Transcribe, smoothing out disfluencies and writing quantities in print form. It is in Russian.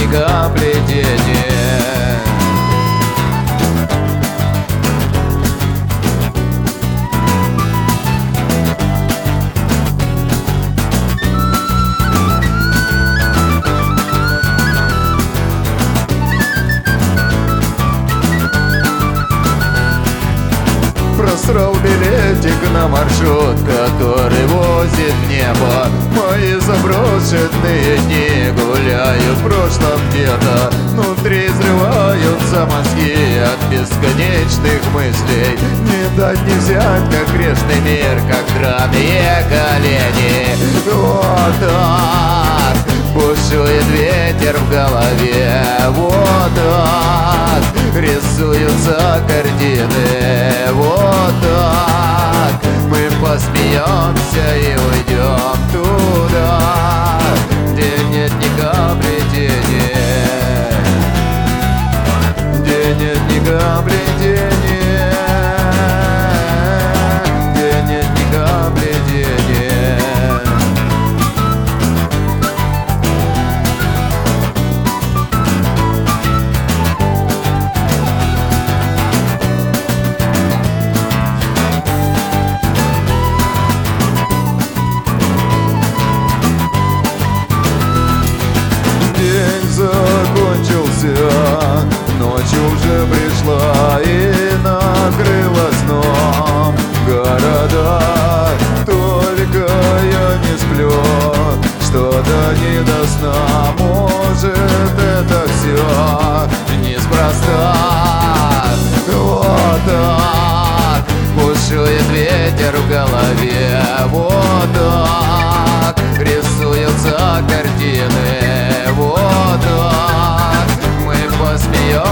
капли тени. Просрал билетик на маршрут, который возит в небо. Мои заброшенные дни гуляю в прошлом где-то. Внутри взрываются мозги от бесконечных мыслей. Не дать не взять, как грешный мир, как драные колени. Вот так бушует ветер в голове. Вот так рисуются картины. Вот так мы посмеемся и уйдем туда, где нет ни капли тени, где нет ни капли тени, где нет ни капли тени. Ночь уже пришла и накрыла сном города. Только я не сплю, что-то не до сна. Может, это все неспроста. Вот так бушует ветер в голове. Вот так рисуются картины. Вот так мы посмеемся